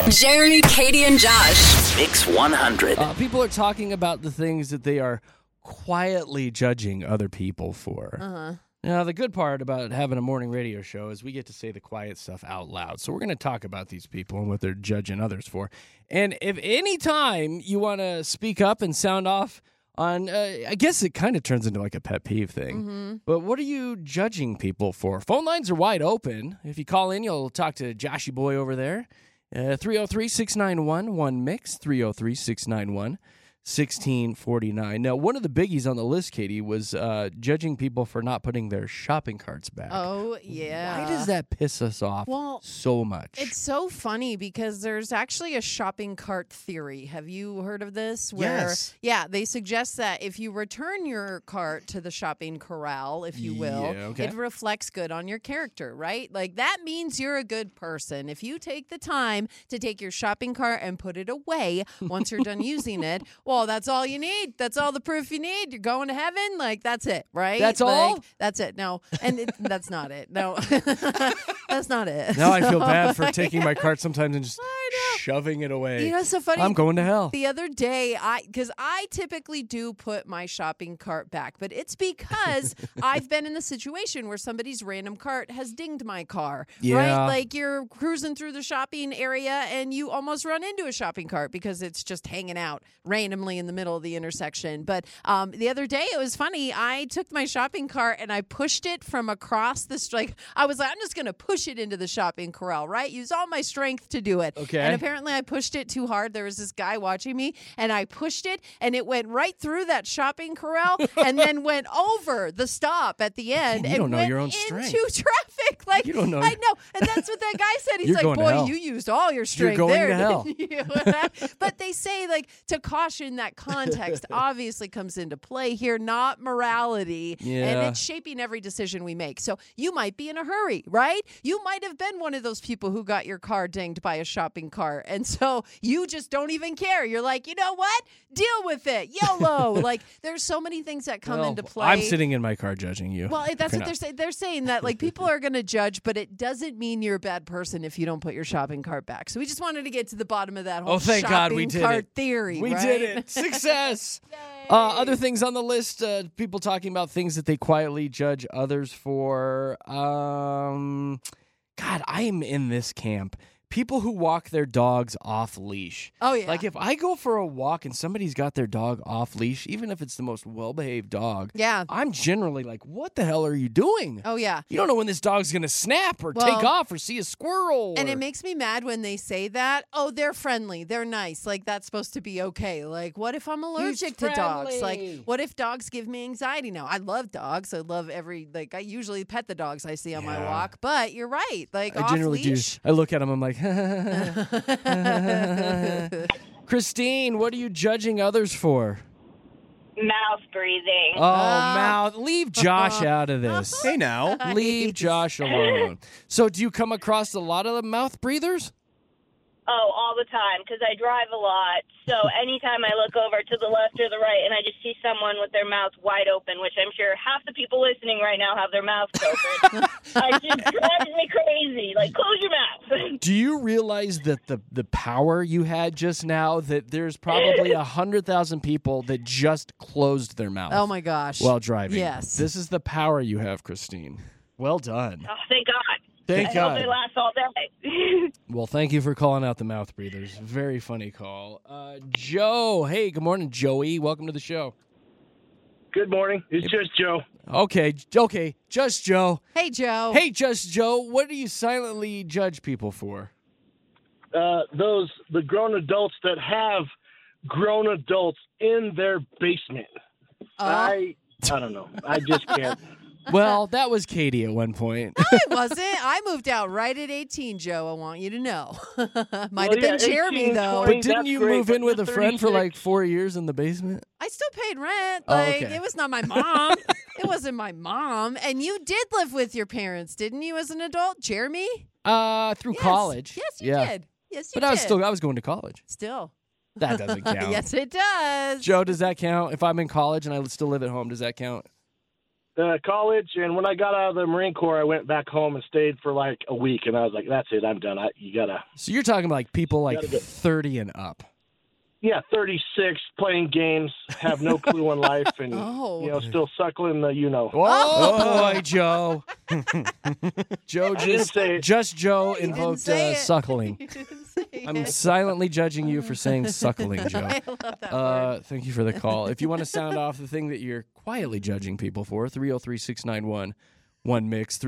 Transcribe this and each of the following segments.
Jeremy, Katie, and Josh. Mix 100. People are talking about the things that they are quietly judging other people for. Now, the good part about having a morning radio show is we get to say the quiet stuff out loud. So we're going to talk about these people and what they're judging others for. And if any time you want to speak up and sound off on, I guess it kind of turns into like a pet peeve thing. But what are you judging people for? Phone lines are wide open. If you call in, you'll talk to Joshy Boy over there. 303-691-1MIX, 303-691-1649. Now, one of the biggies on the list, Katie, was judging people for not putting their shopping carts back. Oh, yeah. Why does that piss us off so much? It's so funny because there's actually a shopping cart theory. Have you heard of this? Yes. Yeah, they suggest that if you return your cart to the shopping corral, if you will, it reflects good on your character, right? Like, that means you're a good person. If you take the time to take your shopping cart and put it away once you're done using it, well, that's all you need. That's all the proof you need. You're going to heaven. Like, that's it, right? That's all? That's it. No, and that's not it. No, that's not it. Now I feel bad for taking my cart sometimes and just shoving it away. You know, it's so funny. I'm going to hell. The other day, because I typically do put my shopping cart back, but it's because I've been in the situation where somebody's random cart has dinged my car, right? Like, you're cruising through the shopping area and you almost run into a shopping cart because it's just hanging out randomly in the middle of the intersection. But the other day, it was funny. I took my shopping cart and I pushed it from across the I was like, I'm just going to push it into the shopping corral, right? Use all my strength to do it. Okay. And apparently I pushed it too hard. There was this guy watching me and I pushed it and it went right through that shopping corral and then went over the stop at the end You don't know went your own strength. into traffic. Like, You don't know. I know. And that's what that guy said. He's You're like, going to boy, hell. you used all your strength going there. to hell. didn't you?" But they say, like, to caution, that context obviously comes into play here, not morality. And it's shaping every decision we make. So you might be in a hurry, right? You might have been one of those people who got your car dinged by a shopping cart. And so you just don't even care. You're like, you know what? Deal with it. YOLO. Like, there's so many things that come into play. I'm sitting in my car judging you. Well, that's what they're saying. They're saying that, like, people are going to judge, but it doesn't mean you're a bad person if you don't put your shopping cart back. So we just wanted to get to the bottom of that whole thank God we did cart it. theory. We right? did it. Success. Other things on the list, people talking about things that they quietly judge others for. God, I am in this camp. People who walk their dogs off leash. Oh, yeah. Like, if I go for a walk and somebody's got their dog off leash, even if it's the most well-behaved dog, I'm generally like, what the hell are you doing? Oh, yeah. You don't know when this dog's going to snap or take off or see a squirrel. And it makes me mad when they say that. Oh, they're friendly. They're nice. Like, that's supposed to be okay. Like, what if I'm allergic to dogs? Like, what if dogs give me anxiety? Now, I love dogs. I love I usually pet the dogs I see on my walk. But you're right. Like, I generally do. I look at them, I'm like, Christine, what are you judging others for? Mouth breathing. Oh, mouth. Leave Josh out of this. Hey, now. Leave Josh alone. So do you come across a lot of the mouth breathers? Oh, all the time, because I drive a lot. So anytime I look over to the left or the right and I just see someone with their mouth wide open, which I'm sure half the people listening right now have their mouths open, it just drives me crazy. Like, close your mouth. Do you realize that the power you had just now, that there's probably 100,000 people that just closed their mouth? Oh, my gosh. While driving. Yes. This is the power you have, Christine. Well done. Oh, thank God. Thank God. I hope they last all day. Well, thank you for calling out the mouth breathers. Very funny call. Joe. Hey, good morning, Joey. Welcome to the show. Good morning. It's just Joe. Okay, just Joe. Hey, Joe. Hey, just Joe. What do you silently judge people for? The grown adults that have grown adults in their basement. I don't know. I just can't. Well, that was Katie at one point. No, it wasn't. I moved out right at 18, Joe. I want you to know. Might have been Jeremy, 18, though. 20, But didn't you great, move in but with a the friend for 36 like 4 years in the basement? I still paid rent. Oh, Like, okay. it was not my mom. It wasn't my mom. And you did live with your parents, didn't you, as an adult, Jeremy? Through Yes. college. Yes, you did. Yes, you But did. I was going to college. Still. That doesn't count. Yes, it does. Joe, does that count? If I'm in college and I still live at home, does that count? college, and when I got out of the Marine Corps, I went back home and stayed for like a week, and I was like, that's it, I'm done. You gotta. So you're talking about like people like 30 and up. Yeah, 36, playing games, have no clue in life, and still suckling the Oh, boy, Joe. Joe just Joe invoked suckling. I'm silently judging you for saying suckling, Joe. I love that word. Thank you for the call. If you want to sound off the thing that you're quietly judging people for, 303-691-1MIX,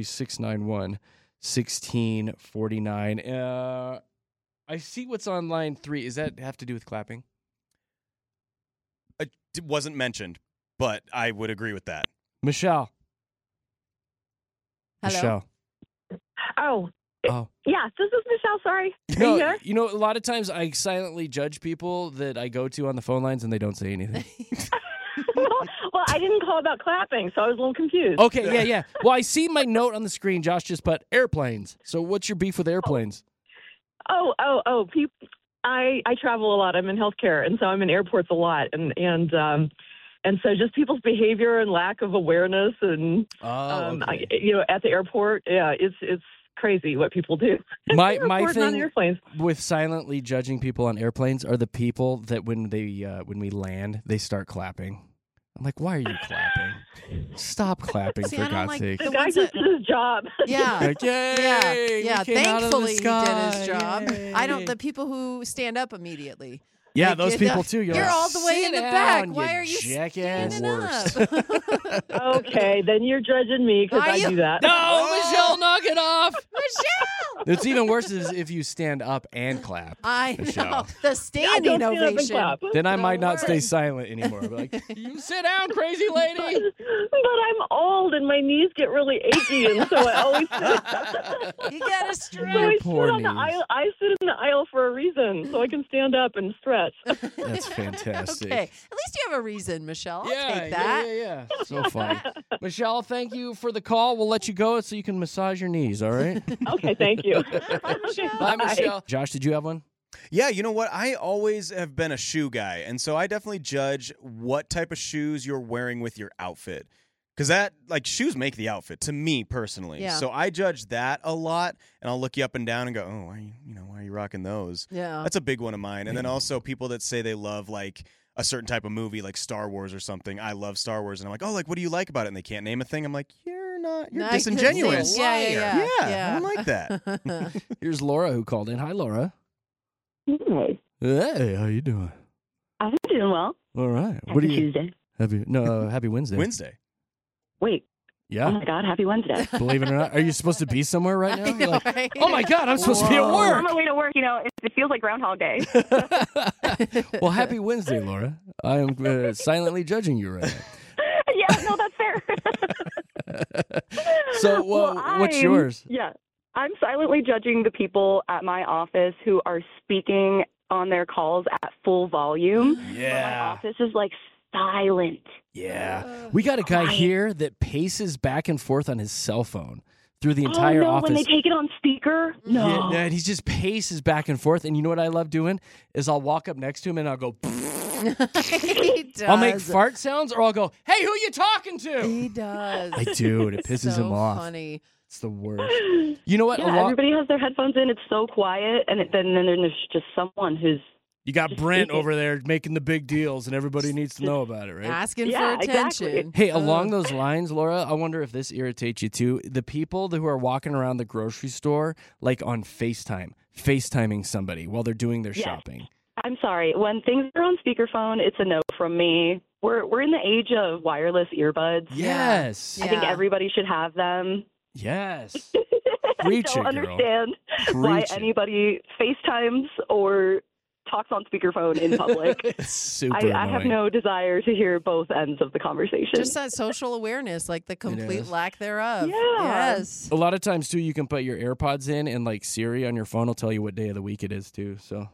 303-691-1649. I see what's on line 3. Does that have to do with clapping? It wasn't mentioned, but I would agree with that. Michelle. Hello? Michelle. Oh. Oh. Yeah, this is Michelle. Sorry. You know, a lot of times I silently judge people that I go to on the phone lines and they don't say anything. Well, I didn't call about clapping, so I was a little confused. Okay, yeah. Well, I see my note on the screen. Josh just put airplanes. So what's your beef with airplanes? Oh. I travel a lot. I'm in healthcare, and so I'm in airports a lot, and so just people's behavior and lack of awareness, and okay. At the airport, it's crazy what people do. My thing on airplanes. with silently judging people on airplanes are the people that when we land, they start clapping. I'm like, why are you clapping? Stop clapping, for God's sake. The guy just did his job. Yeah. Like, yay, Yeah. he Thankfully, he did his job. Yay. I don't. The people who stand up immediately. Yeah, Like, those people too. You're all the way in the back. Why are you jackass? standing up? Okay, then you're judging me because I do that. No, Michelle, knock it off. Michelle. It's even worse is if you stand up and clap. I Michelle. know. The standing ovation. Then I might not stay silent anymore. I'll be like, you sit down, crazy lady. But I'm old and my knees get really achy, and so I always You gotta So stretch. I poor sit on the knees. aisle. I sit in the aisle for a reason, so I can stand up and stretch. That's fantastic. Okay. At least you have a reason, Michelle. I'll take Yeah, that. yeah. So fun. Michelle, thank you for the call. We'll let you go so you can massage your knees, all right? Okay, thank you. Bye, Michelle. Josh, did you have one? Yeah, you know what? I always have been a shoe guy, and so I definitely judge what type of shoes you're wearing with your outfit. Because shoes make the outfit, to me personally. Yeah. So I judge that a lot, and I'll look you up and down and go, oh, why are you rocking those? Yeah. That's a big one of mine. And then also people that say they love, like, a certain type of movie, like Star Wars or something. I love Star Wars, and I'm like, oh, what do you like about it? And they can't name a thing. I'm like, you're disingenuous. Yeah. I don't like that. Here's Laura who called in. Hi, Laura. Hey, Hey, how you doing? I'm doing well. All right. Happy Tuesday. Happy Wednesday. Wednesday. Wait. Yeah. Oh my God, happy Wednesday. Believe it or not. Are you supposed to be somewhere right now? I know, You're like, right? oh my God, I'm supposed to be at I'm work. on my way to work. It feels like Groundhog Day. Well, happy Wednesday, Laura. I am silently judging you right now. Yeah, no, that's fair. So, what's yours? Yeah, I'm silently judging the people at my office who are speaking on their calls at full volume. Yeah. My office is like silent. Yeah. We got a guy here that paces back and forth on his cell phone through the entire office. When they take it on speaker? No. Yeah, and he just paces back and forth. And you know what I love doing? Is I'll walk up next to him and I'll go, He does. I'll make fart sounds, or I'll go, hey, who you talking to? He does. I do, and it pisses him off. Funny. It's the worst. You know what? Yeah, everybody has their headphones in. It's so quiet. And then there's just someone who's... You got Just Brent speaking. over there making the big deals, and everybody needs to know about it, right? Asking Yeah, for attention. exactly. Hey, along those lines, Laura, I wonder if this irritates you too. The people who are walking around the grocery store, like on FaceTiming somebody while they're doing their Yes. shopping. I'm sorry. When things are on speakerphone, it's a no from me. We're in the age of wireless earbuds. Yes. I think Yeah. everybody should have them. Yes. I Preach don't it, girl. understand why Preach it. anybody FaceTimes or talks on speakerphone in public. It's super I have annoying. no desire to hear both ends of the conversation. Just that social awareness, like the complete is. lack thereof. Yeah. Yes. A lot of times too, you can put your AirPods in, and like Siri on your phone will tell you what day of the week it is too. So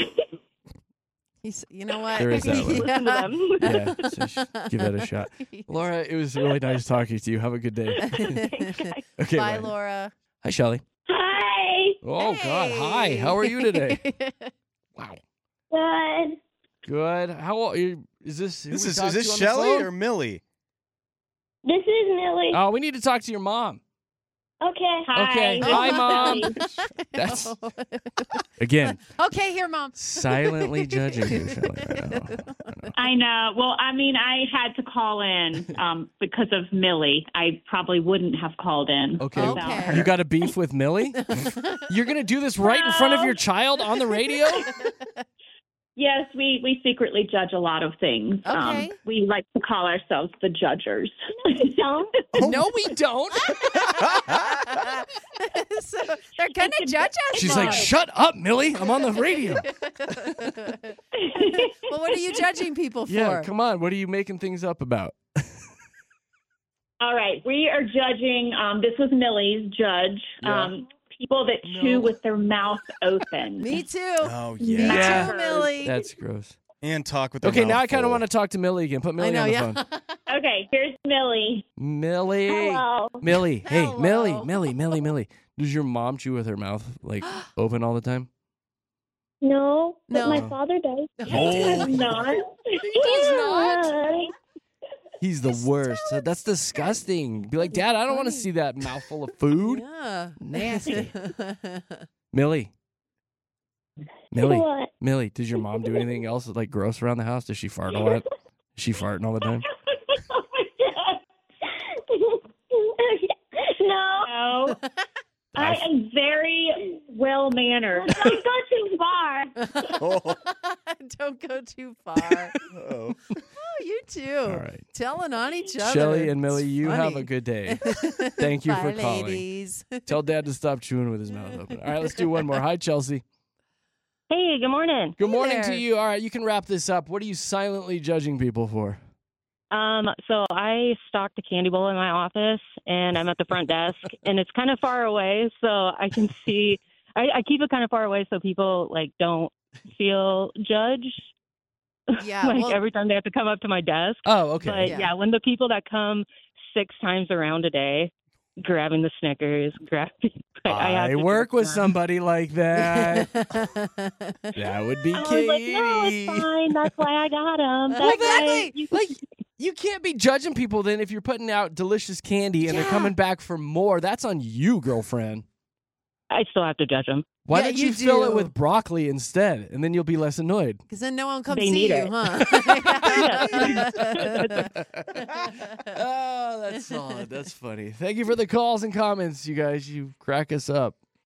You know what? There is that one. Listen to them. yeah, so you should give that a shot. Laura, it was really nice talking to you. Have a good day. Okay, Bye, bye. Laura. Hi, Shelly. Hi. Oh God, hi. How are you today? Wow. Good. Good. How old are you? Is this? Is this Shelly or Millie? This is Millie. Oh, we need to talk to your mom. Okay. Okay. Hi, Mom. That's again. Okay, here, Mom. Silently judging you, Shelly. I know. Well, I mean, I had to call in because of Millie. I probably wouldn't have called in. Okay. without her. You got a beef with Millie? You're going to do this right in front of your child on the radio? Yes, we secretly judge a lot of things. Okay. We like to call ourselves the judgers. Don't. No, we don't. So they're going to judge us. She's Mom. like, shut up, Millie. I'm on the radio. Well, what are you judging people for? Yeah, come on. What are you making things up about? All right, we are judging. This was Millie's judge. Yeah. People that chew with their mouth open. Me too. Oh, Me yeah. too, Millie. That's gross. And talk with their Okay, mouth now I kind of full. want to talk to Millie again. Put Millie I know, on the yeah. phone. Okay, here's Millie. Millie. Hello. Millie. Hey, Hello. Millie. Does your mom chew with her mouth like open all the time? No, but No. my father does. Oh. Not. He does not. He's the worst. That's disgusting. Be like, Dad, I don't want to see that mouthful of food. Yeah. Nasty. Millie. Millie. What? Millie, does your mom do anything else like gross around the house? Does she fart a lot? Is she farting all the time? No. No. I am very well mannered. Don't go too far. Oh. Don't go too far. Oh. Oh, you too. All right. Telling on each other. Shelly and Millie, It's you have funny. a good day. Thank you for Bye, calling. ladies. Tell Dad to stop chewing with his mouth open. All right, let's do one more. Hi, Chelsea. Hey, good morning. Good morning there. to you. All right, you can wrap this up. What are you silently judging people for? So I stocked a candy bowl in my office, and I'm at the front desk, and it's kind of far away, so I can see. I keep it kind of far away so people like don't feel judged. Yeah. like well, every time they have to come up to my desk. Oh, okay. But Yeah. yeah, when the people that come 6 times around a day, grabbing the Snickers, grabbing. I have to work do with that. somebody like that. That would be I was Katie. like, no, it's fine. That's why I got them. Well, exactly. Like, you can't be judging people then if you're putting out delicious candy and they're Yeah. coming back for more. That's on you, girlfriend. I still have to judge them. Why Yeah, don't you you fill it do. with broccoli instead, and then you'll be less annoyed? Because then no one comes They see need you, it. huh? Oh, that's solid. That's funny. Thank you for the calls and comments, you guys. You crack us up.